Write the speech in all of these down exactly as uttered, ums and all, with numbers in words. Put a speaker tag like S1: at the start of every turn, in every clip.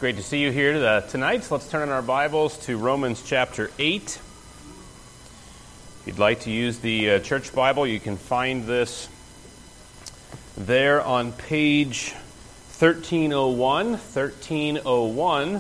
S1: Great to see you here tonight. Let's turn in our Bibles to Romans chapter eight. If you'd like to use the uh, church Bible, you can find this there on page thirteen oh one. thirteen oh one.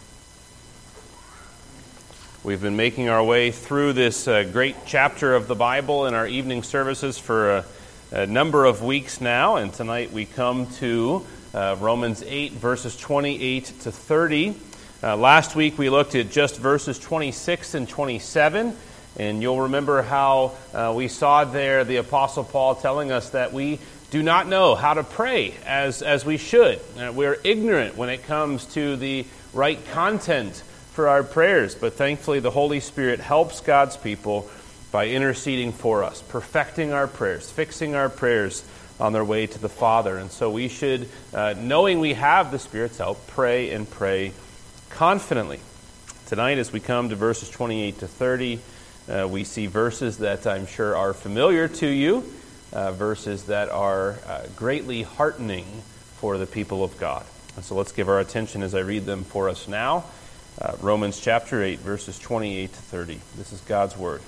S1: We've been making our way through this uh, great chapter of the Bible in our evening services for a, a number of weeks now, and tonight we come to Uh, Romans eight, verses twenty-eight to thirty. Uh, last week we looked at just verses twenty-six and twenty-seven, and you'll remember how uh, we saw there the Apostle Paul telling us that we do not know how to pray as, as we should. Uh, we're ignorant when it comes to the right content for our prayers, but thankfully the Holy Spirit helps God's people by interceding for us, perfecting our prayers, fixing our prayers on their way to the Father. And so we should, uh, knowing we have the Spirit's help, pray and pray confidently. Tonight, as we come to verses twenty-eight to thirty, uh, we see verses that I'm sure are familiar to you, uh, verses that are uh, greatly heartening for the people of God. And so let's give our attention as I read them for us now. Uh, Romans chapter eight, verses twenty-eight to thirty. This is God's Word.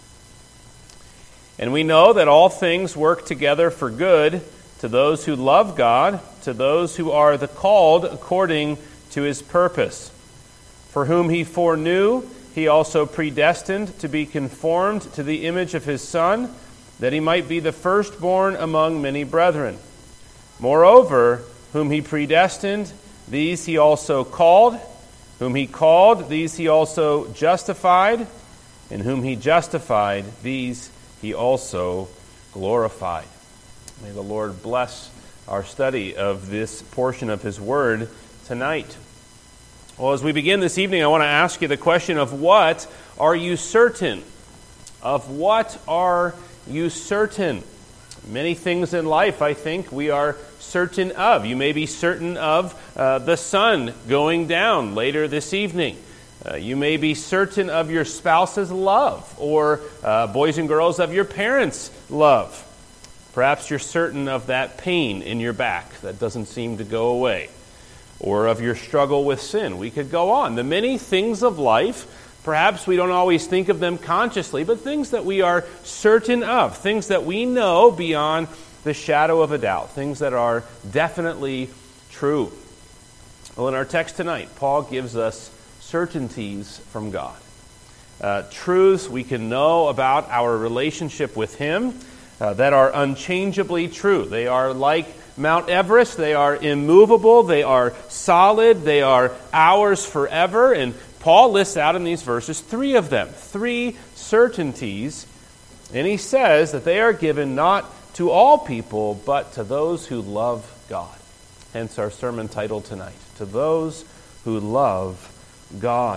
S1: And we know that all things work together for good to those who love God, to those who are the called according to His purpose. For whom He foreknew, He also predestined to be conformed to the image of His Son, that He might be the firstborn among many brethren. Moreover, whom He predestined, these He also called. Whom He called, these He also justified. And whom He justified, these He also glorified. May the Lord bless our study of this portion of His Word tonight. Well, as we begin this evening, I want to ask you the question of what are you certain? Of what are you certain? Many things in life, I think, we are certain of. You may be certain of uh, the sun going down later this evening. Uh, you may be certain of your spouse's love, or uh, boys and girls, of your parents' love. Perhaps you're certain of that pain in your back that doesn't seem to go away, or of your struggle with sin. We could go on. The many things of life, perhaps we don't always think of them consciously, but things that we are certain of, things that we know beyond the shadow of a doubt, things that are definitely true. Well, in our text tonight, Paul gives us certainties from God. Uh, truths we can know about our relationship with Him uh, that are unchangeably true. They are like Mount Everest. They are immovable. They are solid. They are ours forever. And Paul lists out in these verses three of them, three certainties. And he says that they are given not to all people, but to those who love God. Hence our sermon title tonight, To Those Who Love God.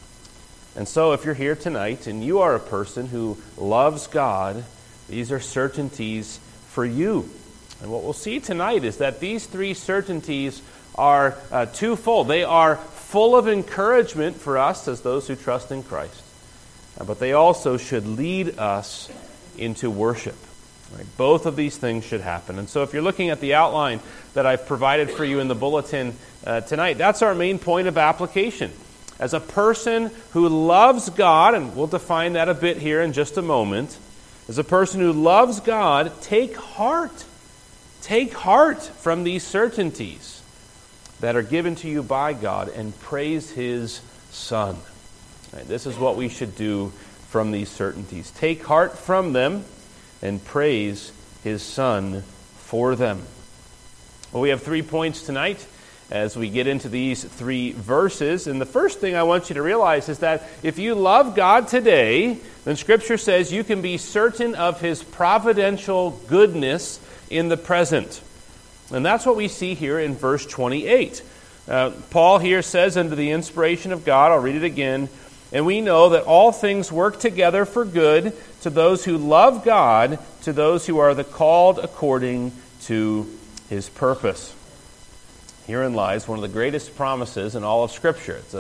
S1: And so if you're here tonight and you are a person who loves God, these are certainties for you. And what we'll see tonight is that these three certainties are uh, twofold. They are full of encouragement for us as those who trust in Christ, uh, but they also should lead us into worship. Right? Both of these things should happen. And so if you're looking at the outline that I've provided for you in the bulletin uh, tonight, that's our main point of application. As a person who loves God, and we'll define that a bit here in just a moment, as a person who loves God, take heart. Take heart from these certainties that are given to you by God and praise His Son. Right, this is what we should do from these certainties. Take heart from them and praise His Son for them. Well, we have three points tonight as we get into these three verses. And the first thing I want you to realize is that if you love God today, then Scripture says you can be certain of His providential goodness in the present. And that's what we see here in verse twenty-eight. Uh, Paul here says, under the inspiration of God, I'll read it again, and we know that all things work together for good to those who love God, to those who are the called according to His purpose. Herein lies one of the greatest promises in all of Scripture. It's a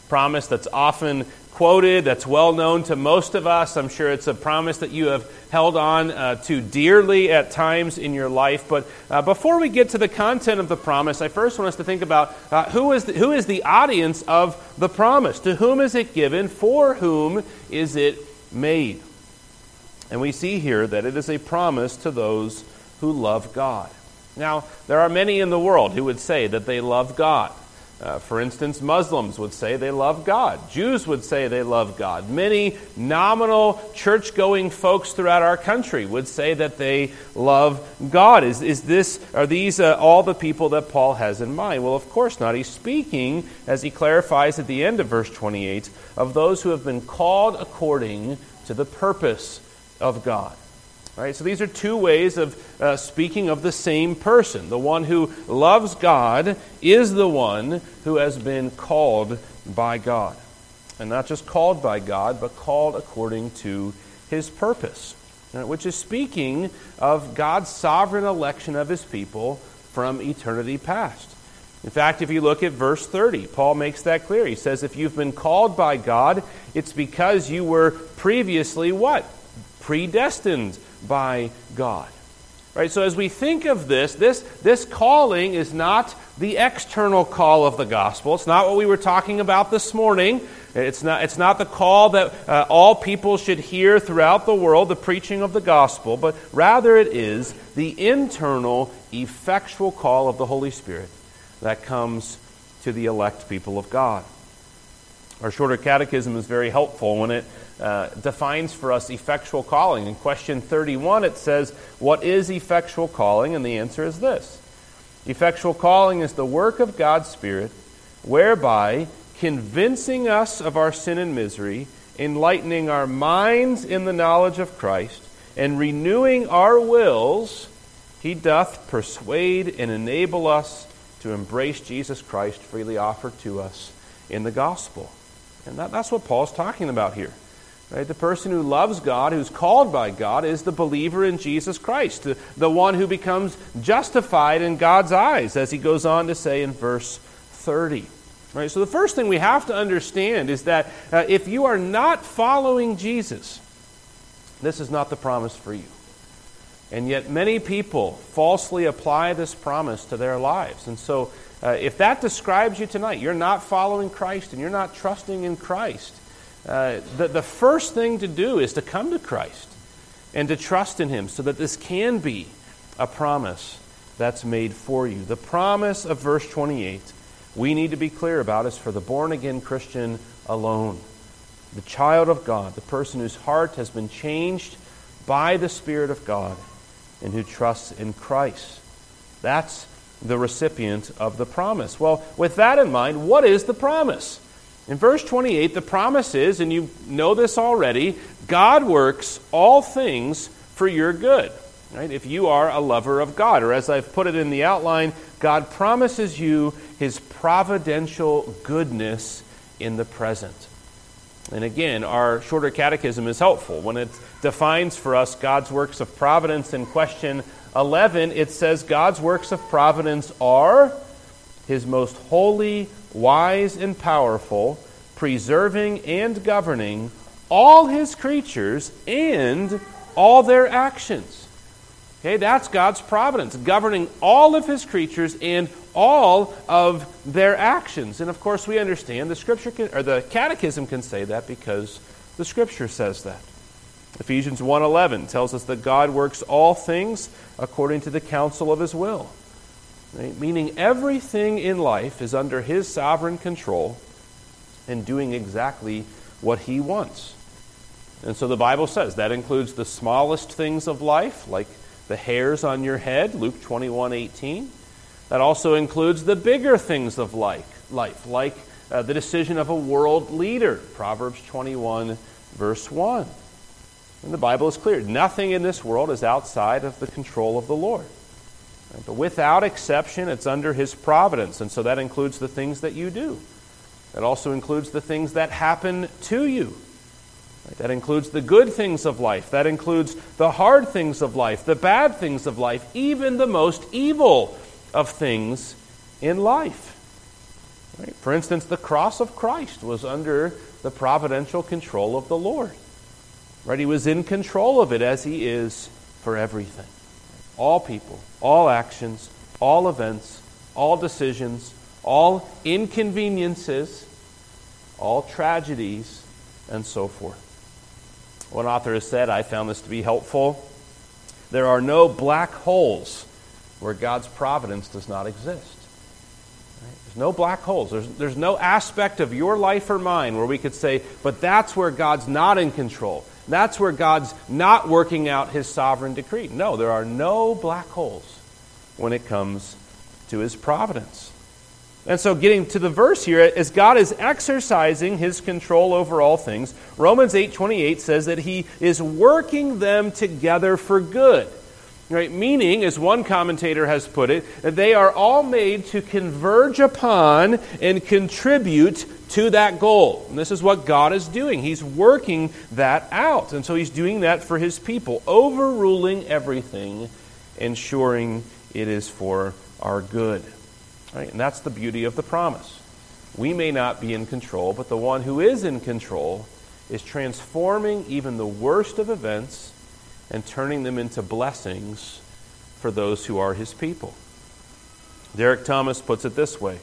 S1: promise that's often quoted, that's well known to most of us. I'm sure it's a promise that you have held on uh, to dearly at times in your life. But uh, before we get to the content of the promise, I first want us to think about uh, who is the, who is the audience of the promise? To whom is it given? For whom is it made? And we see here that it is a promise to those who love God. Now, there are many in the world who would say that they love God. Uh, for instance, Muslims would say they love God. Jews would say they love God. Many nominal church-going folks throughout our country would say that they love God. Is, is this, are these uh, all the people that Paul has in mind? Well, of course not. He's speaking, as he clarifies at the end of verse twenty-eight, of those who have been called according to the purpose of God. All right, so these are two ways of uh, speaking of the same person. The one who loves God is the one who has been called by God. And not just called by God, but called according to his purpose, right, which is speaking of God's sovereign election of his people from eternity past. In fact, if you look at verse thirty, Paul makes that clear. He says, if you've been called by God, it's because you were previously what? Predestined by God. Right? So as we think of this, this, this calling is not the external call of the gospel. It's not what we were talking about this morning. It's not, it's not the call that uh, all people should hear throughout the world, the preaching of the gospel, but rather it is the internal, effectual call of the Holy Spirit that comes to the elect people of God. Our shorter catechism is very helpful when it Uh, defines for us effectual calling. In question thirty-one, it says, what is effectual calling? And the answer is this. Effectual calling is the work of God's Spirit, whereby convincing us of our sin and misery, enlightening our minds in the knowledge of Christ, and renewing our wills, he doth persuade and enable us to embrace Jesus Christ freely offered to us in the gospel. And that, that's what Paul's talking about here. Right? The person who loves God, who's called by God, is the believer in Jesus Christ, the, the one who becomes justified in God's eyes, as he goes on to say in verse thirty. Right? So the first thing we have to understand is that uh, if you are not following Jesus, this is not the promise for you. And yet many people falsely apply this promise to their lives. And so uh, if that describes you tonight, you're not following Christ and you're not trusting in Christ, Uh, the, the first thing to do is to come to Christ and to trust in him so that this can be a promise that's made for you. The promise of verse twenty-eight, we need to be clear about, is for the born-again Christian alone. The child of God, the person whose heart has been changed by the Spirit of God and who trusts in Christ. That's the recipient of the promise. Well, with that in mind, what is the promise? In verse twenty-eight, the promise is, and you know this already, God works all things for your good. Right? If you are a lover of God, or as I've put it in the outline, God promises you his providential goodness in the present. And again, our shorter catechism is helpful. When it defines for us God's works of providence in question eleven, it says God's works of providence are his most holy, wise, and powerful, preserving and governing all his creatures and all their actions. Okay, that's God's providence, governing all of his creatures and all of their actions. And of course, we understand the Scripture can, or the Catechism can say that because the Scripture says that. Ephesians one eleven tells us that God works all things according to the counsel of his will. Right? Meaning everything in life is under his sovereign control and doing exactly what he wants. And so the Bible says that includes the smallest things of life, like the hairs on your head, Luke twenty-one eighteen. That also includes the bigger things of life, life like uh, the decision of a world leader, Proverbs twenty-one, verse one. And the Bible is clear. Nothing in this world is outside of the control of the Lord. But without exception, it's under his providence. And so that includes the things that you do. That also includes the things that happen to you. That includes the good things of life. That includes the hard things of life, the bad things of life, even the most evil of things in life. Right? For instance, the cross of Christ was under the providential control of the Lord. Right? He was in control of it as he is for everything. All people, all actions, all events, all decisions, all inconveniences, all tragedies, and so forth. One author has said, I found this to be helpful, there are no black holes where God's providence does not exist. Right? There's no black holes. There's, there's no aspect of your life or mine where we could say, but that's where God's not in control. That's where God's not working out his sovereign decree. No, there are no black holes when it comes to his providence. And so getting to the verse here, as God is exercising his control over all things, Romans eight twenty-eight says that he is working them together for good. Right? Meaning, as one commentator has put it, that they are all made to converge upon and contribute to that goal. And this is what God is doing. He's working that out. And so he's doing that for his people, overruling everything, ensuring it is for our good. Right? And that's the beauty of the promise. We may not be in control, but the one who is in control is transforming even the worst of events and turning them into blessings for those who are his people. Derek Thomas puts it this way: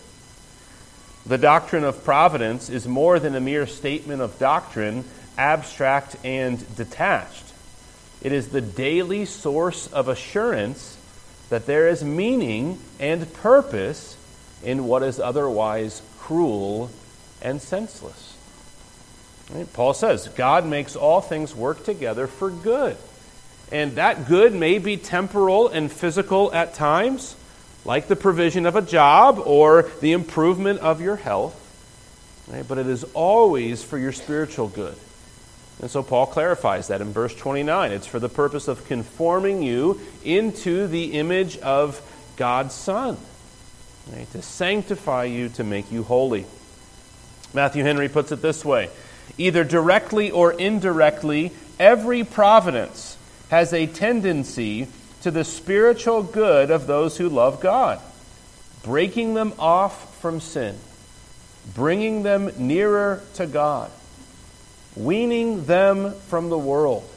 S1: the doctrine of providence is more than a mere statement of doctrine, abstract and detached. It is the daily source of assurance that there is meaning and purpose in what is otherwise cruel and senseless. Right? Paul says, God makes all things work together for good. And that good may be temporal and physical at times, like the provision of a job or the improvement of your health. Right? But it is always for your spiritual good. And so Paul clarifies that in verse twenty-nine. It's for the purpose of conforming you into the image of God's Son, right? To sanctify you, to make you holy. Matthew Henry puts it this way: either directly or indirectly, every providence has a tendency to the spiritual good of those who love God, breaking them off from sin, bringing them nearer to God, weaning them from the world,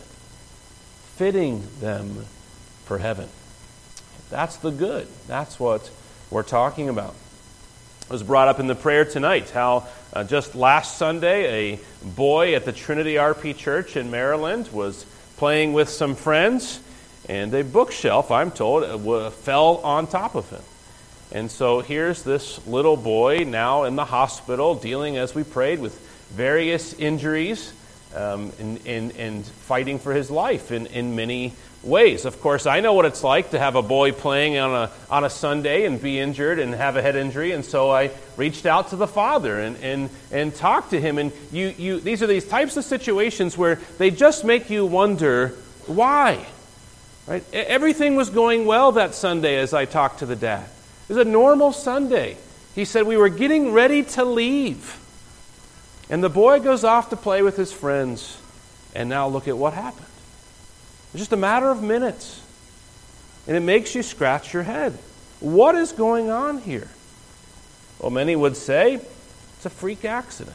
S1: fitting them for heaven. That's the good. That's what we're talking about. It was brought up in the prayer tonight how uh, just last Sunday a boy at the Trinity R P Church in Maryland was playing with some friends, and a bookshelf, I'm told, uh, fell on top of him. And so here's this little boy now in the hospital dealing, as we prayed, with various injuries um, and, and, and fighting for his life in, in many ways. Of course, I know what it's like to have a boy playing on a on a Sunday and be injured and have a head injury, and so I reached out to the father and and, and talked to him. And you you these are these types of situations where they just make you wonder why. Right? Everything was going well that Sunday as I talked to the dad. It was a normal Sunday. He said we were getting ready to leave. And the boy goes off to play with his friends, and now look at what happened. It's just a matter of minutes. And it makes you scratch your head. What is going on here? Well, many would say it's a freak accident.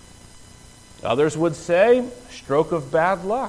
S1: Others would say stroke of bad luck.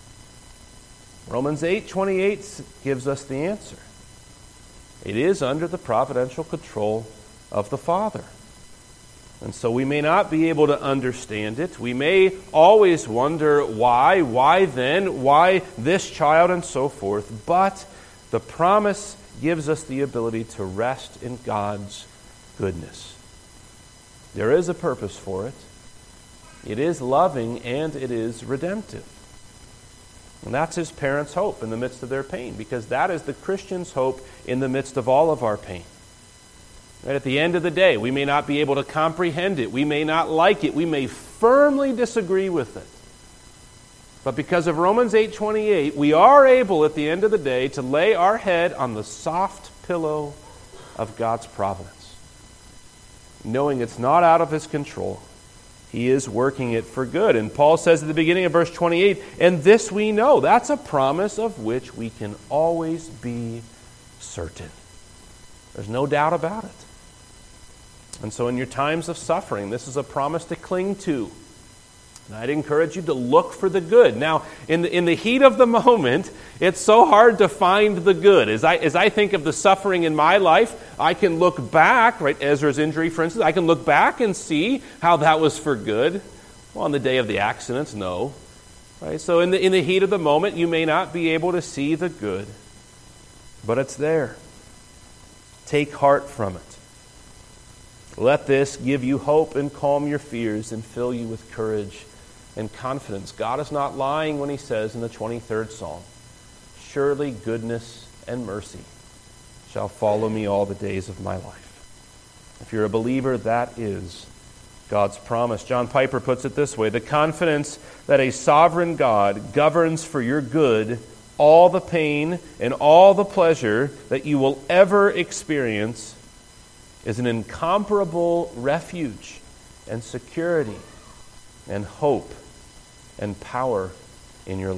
S1: Romans eight twenty-eight gives us the answer. It is under the providential control of the Father. And so we may not be able to understand it. We may always wonder why, why then, why this child, and so forth. But the promise gives us the ability to rest in God's goodness. There is a purpose for it. It is loving and it is redemptive. And that's his parents' hope in the midst of their pain, because that is the Christian's hope in the midst of all of our pain. Right? At the end of the day, we may not be able to comprehend it. We may not like it. We may firmly disagree with it. But because of Romans eight twenty-eight, we are able at the end of the day to lay our head on the soft pillow of God's providence, knowing it's not out of his control. He is working it for good. And Paul says at the beginning of verse twenty-eight, and this we know. That's a promise of which we can always be certain. There's no doubt about it. And so in your times of suffering, this is a promise to cling to. And I'd encourage you to look for the good. Now, in the, in the heat of the moment, it's so hard to find the good. As I, as I think of the suffering in my life, I can look back, right, Ezra's injury, for instance, I can look back and see how that was for good. Well, on the day of the accidents, no. Right? So in the, in the heat of the moment, you may not be able to see the good, but it's there. Take heart from it. Let this give you hope and calm your fears and fill you with courage and confidence. God is not lying when he says in the twenty-third Psalm, surely goodness and mercy shall follow me all the days of my life. If you're a believer, that is God's promise. John Piper puts it this way, the confidence that a sovereign God governs for your good all the pain and all the pleasure that you will ever experience is an incomparable refuge and security and hope and power in your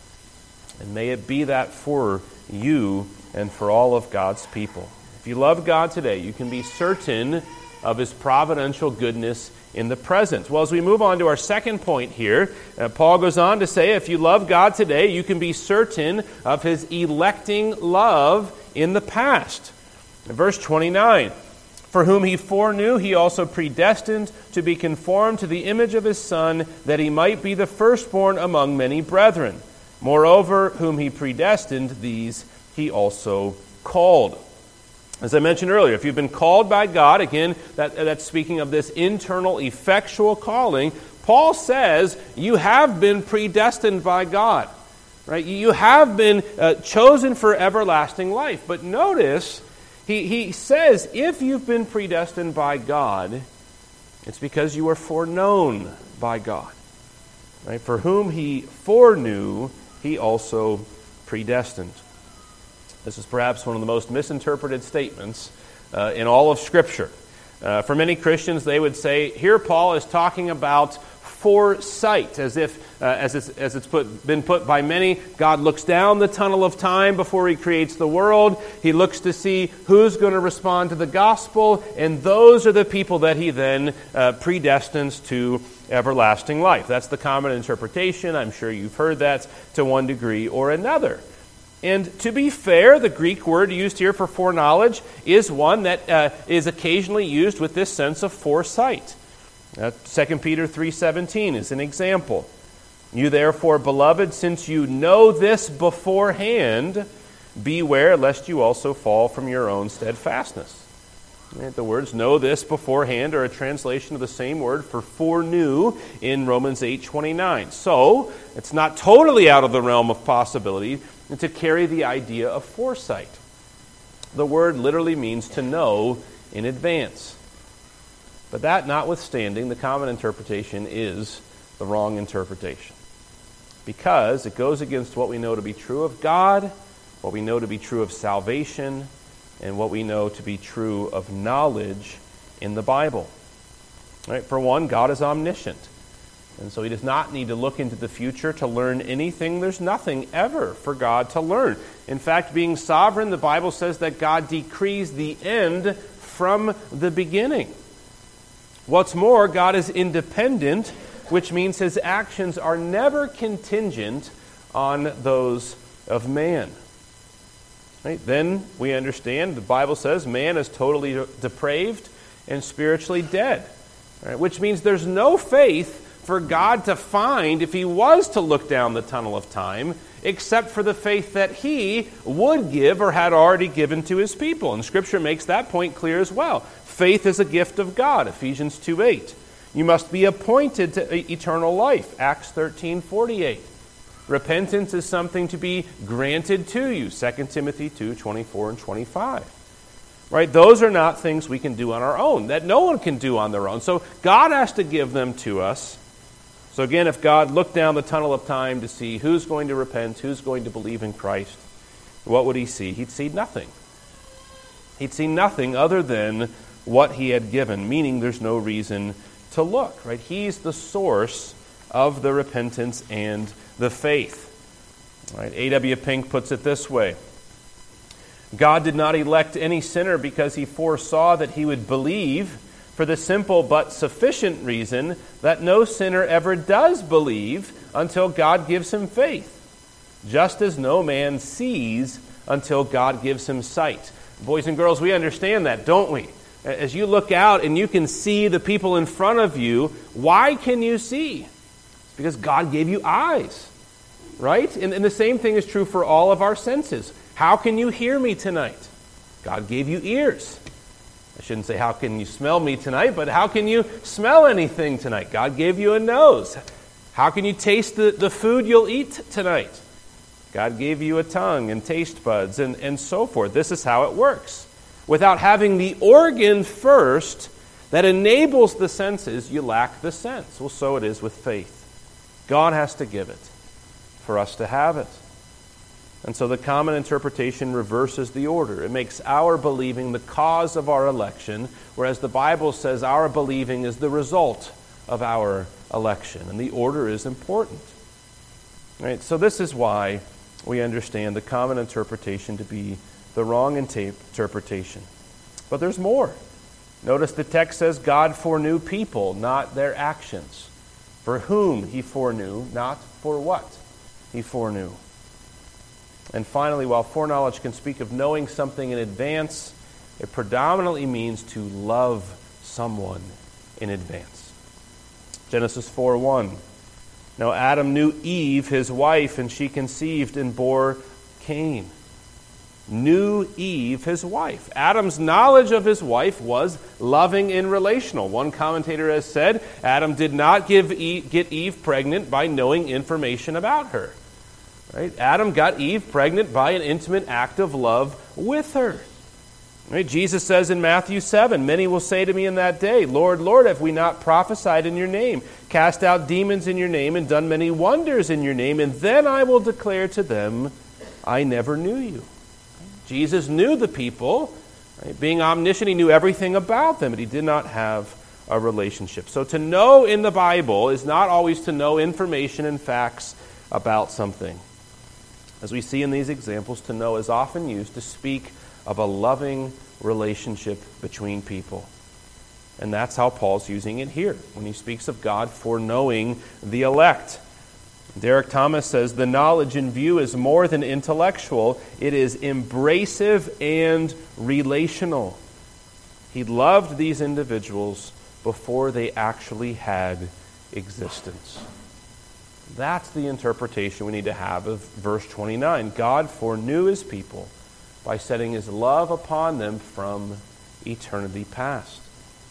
S1: life. And may it be that for you and for all of God's people. If you love God today, you can be certain of his providential goodness in the present. Well, as we move on to our second point here, uh, Paul goes on to say, if you love God today, you can be certain of his electing love in the past. In verse twenty-nine, for whom he foreknew, he also predestined to be conformed to the image of his Son, that he might be the firstborn among many brethren. Moreover, whom he predestined, these he also called. As I mentioned earlier, if you've been called by God, again, that, that's speaking of this internal, effectual calling, Paul says you have been predestined by God. Right? You have been uh, chosen for everlasting life. But notice, he, he says if you've been predestined by God, it's because you were foreknown by God. Right? For whom he foreknew, he also predestined. This is perhaps one of the most misinterpreted statements uh, in all of Scripture. Uh, for many Christians, they would say, here Paul is talking about foresight, as if, uh, as it's, as it's put, been put by many, God looks down the tunnel of time before he creates the world. He looks to see who's going to respond to the gospel, and those are the people that he then uh, predestines to everlasting life. That's the common interpretation. I'm sure you've heard that to one degree or another. And to be fair, the Greek word used here for foreknowledge is one that uh, is occasionally used with this sense of foresight. Uh, Second Peter three seventeen is an example. You therefore, beloved, since you know this beforehand, beware lest you also fall from your own steadfastness. Right? The words know this beforehand are a translation of the same word for foreknew in Romans eight twenty-nine. So, it's not totally out of the realm of possibility to carry the idea of foresight. The word literally means to know in advance. But that notwithstanding, the common interpretation is the wrong interpretation. Because it goes against what we know to be true of God, what we know to be true of salvation, and what we know to be true of knowledge in the Bible. Right? For one, God is omniscient. And so he does not need to look into the future to learn anything. There's nothing ever for God to learn. In fact, being sovereign, the Bible says that God decrees the end from the beginning. What's more, God is independent, which means his actions are never contingent on those of man. Right? Then we understand, the Bible says, man is totally depraved and spiritually dead. Right? Which means there's no faith for God to find if he was to look down the tunnel of time, except for the faith that he would give or had already given to his people. And Scripture makes that point clear as well. Faith is a gift of God, Ephesians two eight. You must be appointed to eternal life, Acts thirteen forty-eight. Repentance is something to be granted to you, Second Timothy two twenty-four and twenty-five. Right? Those are not things we can do on our own, that no one can do on their own. So God has to give them to us. So again, if God looked down the tunnel of time to see who's going to repent, who's going to believe in Christ, what would he see? He'd see nothing. He'd see nothing other than what he had given, meaning there's no reason to look. Right? He's the source of the repentance and the faith. Right? A W Pink puts it this way. God did not elect any sinner because he foresaw that he would believe for the simple but sufficient reason that no sinner ever does believe until God gives him faith, just as no man sees until God gives him sight. Boys and girls, we understand that, don't we? As you look out and you can see the people in front of you, why can you see? It's because God gave you eyes, right? And, and the same thing is true for all of our senses. How can you hear me tonight? God gave you ears. I shouldn't say, how can you smell me tonight, but how can you smell anything tonight? God gave you a nose. How can you taste the, the food you'll eat tonight? God gave you a tongue and taste buds and, and so forth. This is how it works. Without having the organ first that enables the senses, you lack the sense. Well, so it is with faith. God has to give it for us to have it. And so the common interpretation reverses the order. It makes our believing the cause of our election, whereas the Bible says our believing is the result of our election. And the order is important. Right? So this is why we understand the common interpretation to be the wrong interpretation. But there's more. Notice the text says God foreknew people, not their actions. For whom he foreknew, not for what he foreknew. And finally, while foreknowledge can speak of knowing something in advance, it predominantly means to love someone in advance. Genesis four one. Now Adam knew Eve, his wife, and she conceived and bore Cain. Knew Eve, his wife. Adam's knowledge of his wife was loving and relational. One commentator has said Adam did not give Eve, get Eve pregnant by knowing information about her. Right? Adam got Eve pregnant by an intimate act of love with her. Right? Jesus says in Matthew seven, many will say to me in that day, Lord, Lord, have we not prophesied in your name, cast out demons in your name, and done many wonders in your name? And then I will declare to them, I never knew you. Jesus knew the people. Right? Being omniscient, he knew everything about them, but he did not have a relationship. So to know in the Bible is not always to know information and facts about something. As we see in these examples, to know is often used to speak of a loving relationship between people. And that's how Paul's using it here when he speaks of God foreknowing the elect. Derek Thomas says, the knowledge in view is more than intellectual. It is embracive and relational. He loved these individuals before they actually had existence. That's the interpretation we need to have of verse twenty-nine. God foreknew his people by setting his love upon them from eternity past.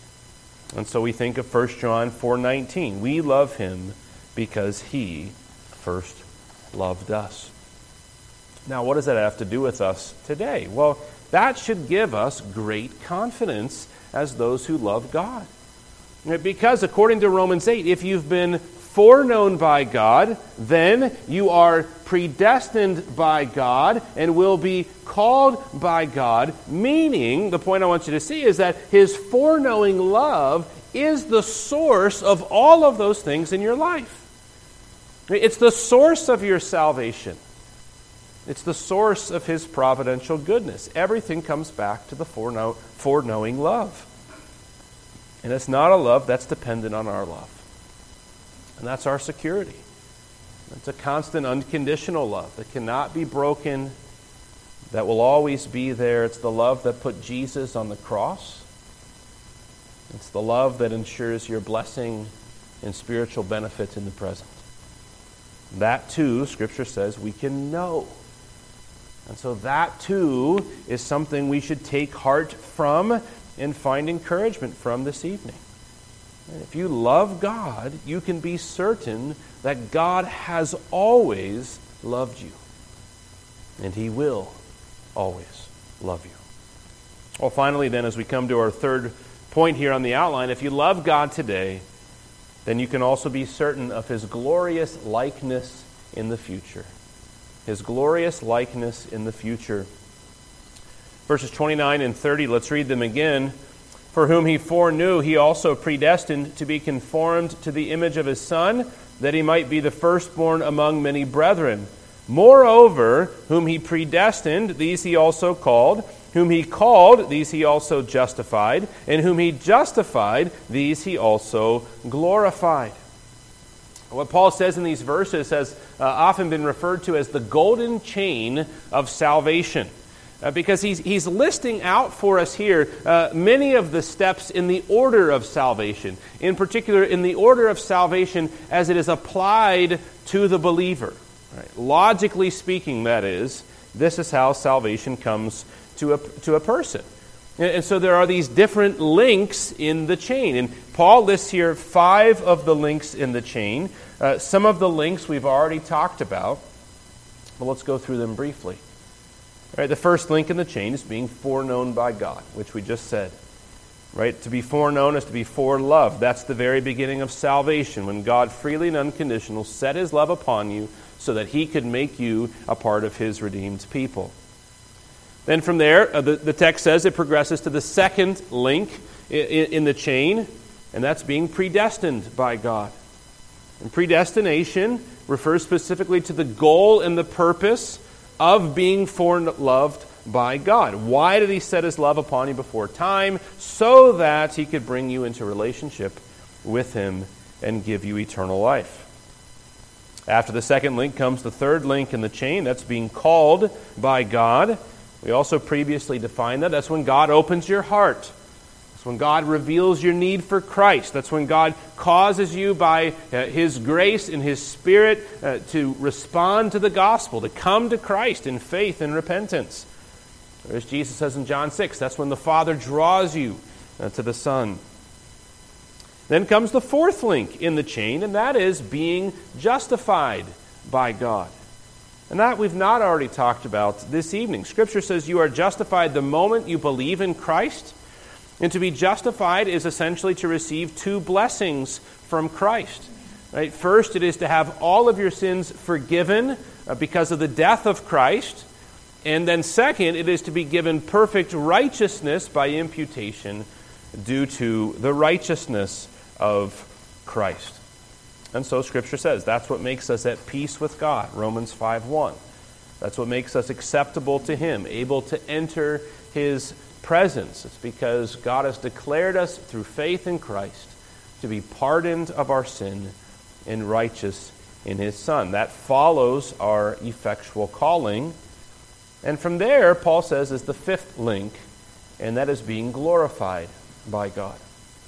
S1: And so we think of First John four nineteen. We love him because he first loved us. Now, what does that have to do with us today? Well, that should give us great confidence as those who love God. Because according to Romans eight, if you've been foreknown by God, then you are predestined by God and will be called by God, meaning, the point I want you to see is that his foreknowing love is the source of all of those things in your life. It's the source of your salvation. It's the source of his providential goodness. Everything comes back to the foreknow- foreknowing love. And it's not a love that's dependent on our love. And that's our security. It's a constant, unconditional love that cannot be broken, that will always be there. It's the love that put Jesus on the cross. It's the love that ensures your blessing and spiritual benefit in the present. That too, Scripture says, we can know. And so that too is something we should take heart from and find encouragement from this evening. And if you love God, you can be certain that God has always loved you. And he will always love you. Well, finally then, as we come to our third point here on the outline, if you love God today, then you can also be certain of his glorious likeness in the future. His glorious likeness in the future. Verses twenty-nine and thirty, let's read them again. For whom he foreknew, he also predestined to be conformed to the image of his Son, that he might be the firstborn among many brethren. Moreover, whom he predestined, these he also called. Whom he called, these he also justified. And whom he justified, these he also glorified. What Paul says in these verses has uh, often been referred to as the golden chain of salvation. Uh, because he's, he's listing out for us here uh, many of the steps in the order of salvation. In particular, in the order of salvation as it is applied to the believer. Right? Logically speaking, that is, this is how salvation comes to a, to a person. And, and so there are these different links in the chain. And Paul lists here five of the links in the chain. Uh, some of the links we've already talked about. But let's go through them briefly. All right, the first link in the chain is being foreknown by God, which we just said. Right? To be foreknown is to be foreloved. That's the very beginning of salvation, when God freely and unconditional set his love upon you so that he could make you a part of his redeemed people. Then from there, uh, the, the text says it progresses to the second link in, in the chain, and that's being predestined by God. And predestination refers specifically to the goal and the purpose of being foreloved by God. Why did he set his love upon you before time? So that he could bring you into relationship with him and give you eternal life. After the second link comes the third link in the chain. That's being called by God. We also previously defined that. That's when God opens your heart. That's when God reveals your need for Christ. That's when God causes you by uh, his grace and his Spirit uh, to respond to the gospel, to come to Christ in faith and repentance. Or as Jesus says in John six, that's when the Father draws you uh, to the Son. Then comes the fourth link in the chain, and that is being justified by God. And that we've not already talked about this evening. Scripture says you are justified the moment you believe in Christ. And to be justified is essentially to receive two blessings from Christ. Right? First, it is to have all of your sins forgiven uh, because of the death of Christ. And then second, it is to be given perfect righteousness by imputation due to the righteousness of Christ. And so Scripture says that's what makes us at peace with God, Romans five one. That's what makes us acceptable to him, able to enter his presence. It's because God has declared us through faith in Christ to be pardoned of our sin and righteous in his Son. That follows our effectual calling. And from there, Paul says, is the fifth link, and that is being glorified by God.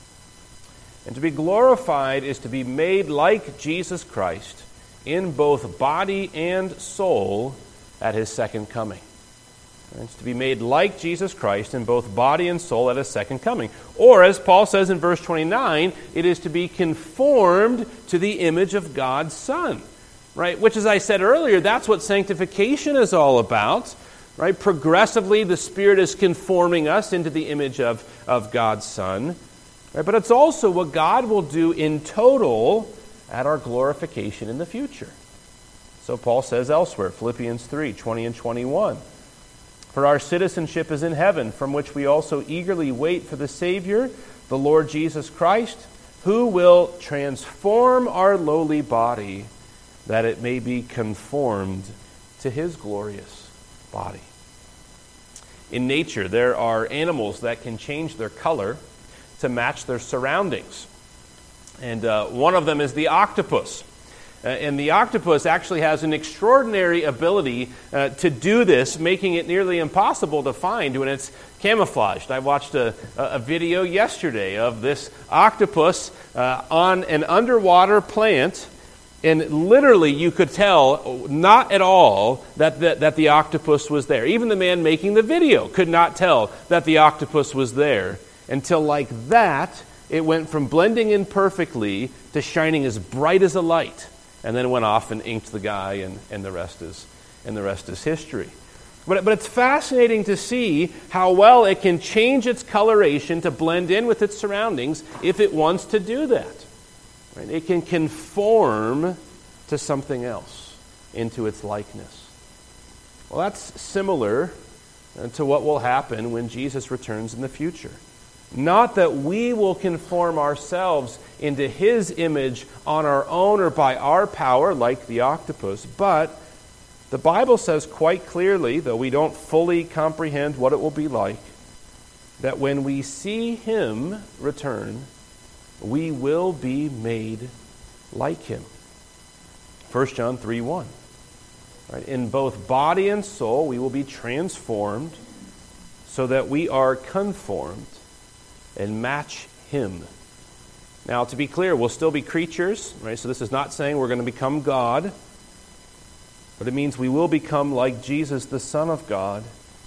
S1: And to be glorified is to be made like Jesus Christ in both body and soul at his second coming. It's to be made like Jesus Christ in both body and soul at his second coming. Or, as Paul says in verse twenty-nine, it is to be conformed to the image of God's Son. Right? Which, as I said earlier, that's what sanctification is all about. Right? Progressively, the Spirit is conforming us into the image of, of God's Son. Right? But it's also what God will do in total at our glorification in the future. So Paul says elsewhere, Philippians three, twenty and twenty-one. For our citizenship is in heaven, from which we also eagerly wait for the Savior, the Lord Jesus Christ, who will transform our lowly body, that it may be conformed to his glorious body. In nature, there are animals that can change their color to match their surroundings. And uh, one of them is the octopus. Uh, and the octopus actually has an extraordinary ability uh, to do this, making it nearly impossible to find when it's camouflaged. I watched a, a video yesterday of this octopus uh, on an underwater plant, and literally you could tell not at all that the, that the octopus was there. Even the man making the video could not tell that the octopus was there until, like that, it went from blending in perfectly to shining as bright as a light. And then it went off and inked the guy, and, and the rest is and the rest is history. But, but it's fascinating to see how well it can change its coloration to blend in with its surroundings if it wants to do that. Right? It can conform to something else into its likeness. Well, that's similar to what will happen when Jesus returns in the future. Not that we will conform ourselves into his image on our own or by our power, like the octopus, but The Bible says quite clearly, though we don't fully comprehend what it will be like, that when we see him return, we will be made like him. First John three one. Right? In both body and soul, we will be transformed so that we are conformed and match him. Now, to be clear, we'll still be creatures, right? So this is not saying we're going to become God, but it means we will become like Jesus, the Son of God,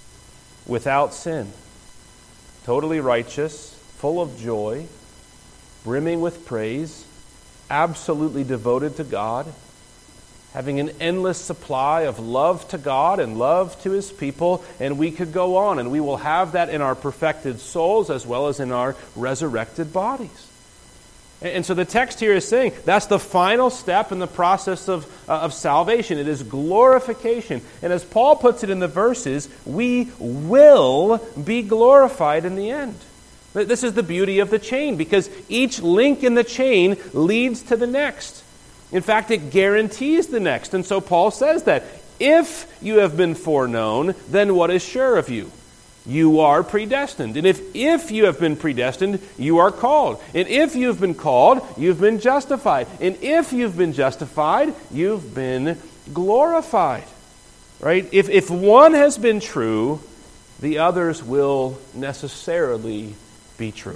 S1: without sin, totally righteous, full of joy, brimming with praise, absolutely devoted to God, having an endless supply of love to God and love to his people, and we could go on, and we will have that in our perfected souls as well as in our resurrected bodies. And so the text here is saying that's the final step in the process of, uh, of salvation. It is glorification. And as Paul puts it in the verses, we will be glorified in the end. This is the beauty of the chain, because each link in the chain leads to the next. In fact, it guarantees the next. And so Paul says that if you have been foreknown, then what is sure of you? You are predestined. And if, if you have been predestined, you are called. And if you've been called, you've been justified. And if you've been justified, you've been glorified. Right? If, if one has been true, the others will necessarily be true.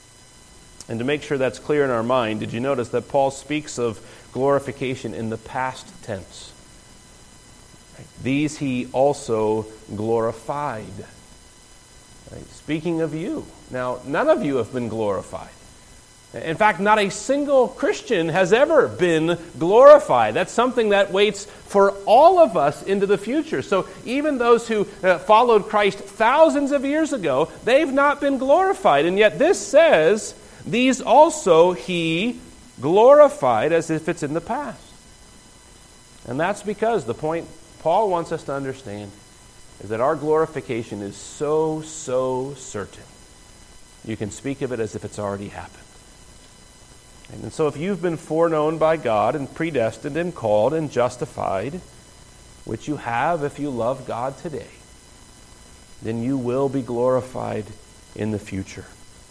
S1: And to make sure that's clear in our mind, did you notice that Paul speaks of glorification in the past tense? Right? These he also glorified. Right? Speaking of you. Now, none of you have been glorified. In fact, not a single Christian has ever been glorified. That's something that waits for all of us into the future. So even those who uh, followed Christ thousands of years ago, they've not been glorified. And yet this says, these also he glorified, as if it's in the past. And that's because the point Paul wants us to understand is that our glorification is so, so certain. You can speak of it as if it's already happened. And so if you've been foreknown by God and predestined and called and justified, which you have if you love God today, then you will be glorified in the future.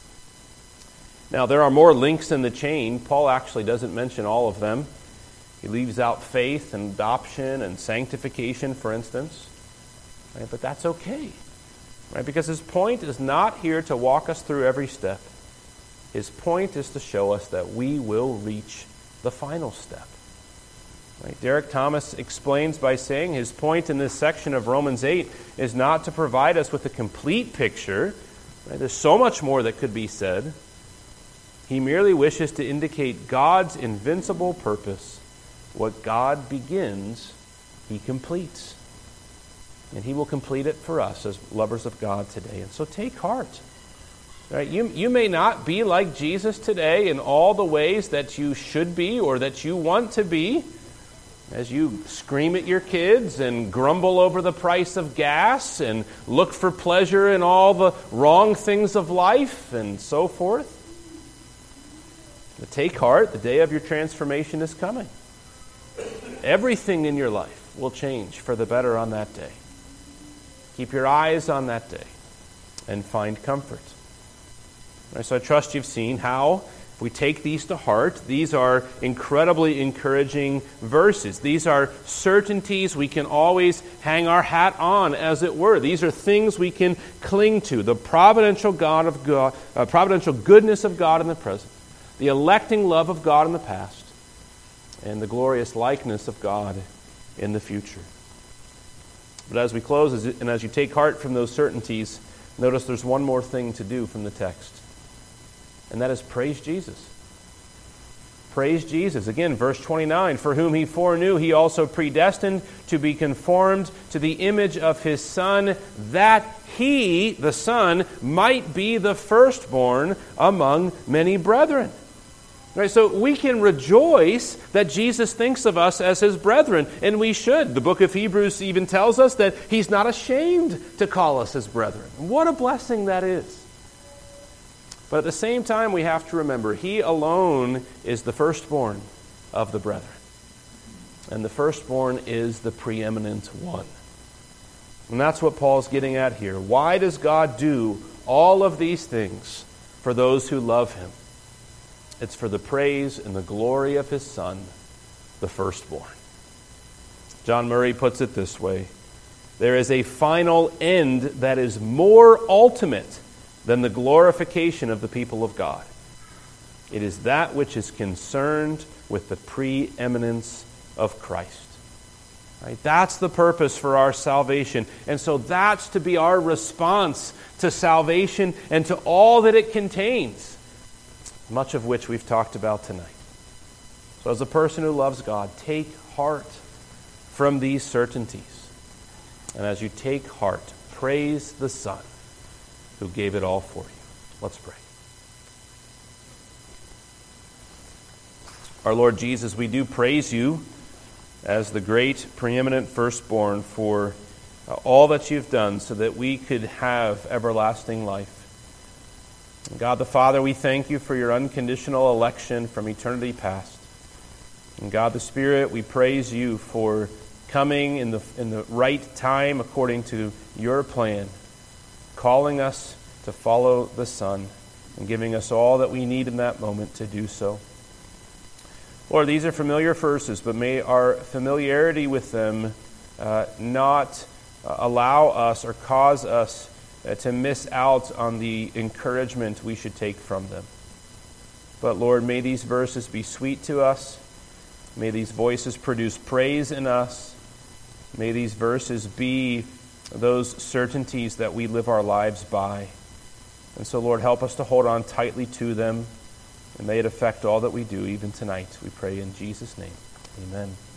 S1: Now, there are more links in the chain. Paul actually doesn't mention all of them. He leaves out faith and adoption and sanctification, for instance. Right? But that's okay. Right? Because his point is not here to walk us through every step. His point is to show us that we will reach the final step. Right? Derek Thomas explains by saying his point in this section of Romans eight is not to provide us with a complete picture. Right? There's so much more that could be said. He merely wishes to indicate God's invincible purpose. What God begins, he completes. And he will complete it for us as lovers of God today. And so take heart. Right? You, you may not be like Jesus today in all the ways that you should be or that you want to be. As you scream at your kids and grumble over the price of gas and look for pleasure in all the wrong things of life and so forth. But take heart, the day of your transformation is coming. Everything in your life will change for the better on that day. Keep your eyes on that day and find comfort. Right, so I trust you've seen how, if we take these to heart, these are incredibly encouraging verses. These are certainties we can always hang our hat on, as it were. These are things we can cling to. The providential God of God, uh, providential goodness of God in the present, the electing love of God in the past, and the glorious likeness of God in the future. But as we close, as it, and as you take heart from those certainties, notice there's one more thing to do from the text. And that is praise Jesus. Praise Jesus. Again, verse twenty-nine, for whom he foreknew, he also predestined to be conformed to the image of his Son, that he, the Son, might be the firstborn among many brethren. Right, so we can rejoice that Jesus thinks of us as his brethren, and we should. The book of Hebrews even tells us that he's not ashamed to call us his brethren. What a blessing that is. But at the same time, we have to remember, he alone is the firstborn of the brethren. And the firstborn is the preeminent one. And that's what Paul's getting at here. Why does God do all of these things for those who love him? It's for the praise and the glory of his Son, the firstborn. John Murray puts it this way: there is a final end that is more ultimate than the glorification of the people of God. It is that which is concerned with the preeminence of Christ. Right? That's the purpose for our salvation. And so that's to be our response to salvation and to all that it contains, much of which we've talked about tonight. So as a person who loves God, take heart from these certainties. And as you take heart, praise the Son who gave it all for you. Let's pray. Our Lord Jesus, we do praise you as the great preeminent firstborn for uh, all that you've done so that we could have everlasting life. And God the Father, we thank you for your unconditional election from eternity past. And God the Spirit, we praise you for coming in the in the right time according to your plan, calling us to follow the Son and giving us all that we need in that moment to do so. Lord, these are familiar verses, but may our familiarity with them uh, not uh, allow us or cause us uh, to miss out on the encouragement we should take from them. But Lord, may these verses be sweet to us. May these voices produce praise in us. May these verses be those certainties that we live our lives by. And so, Lord, help us to hold on tightly to them. And may it affect all that we do, even tonight. We pray in Jesus' name. Amen.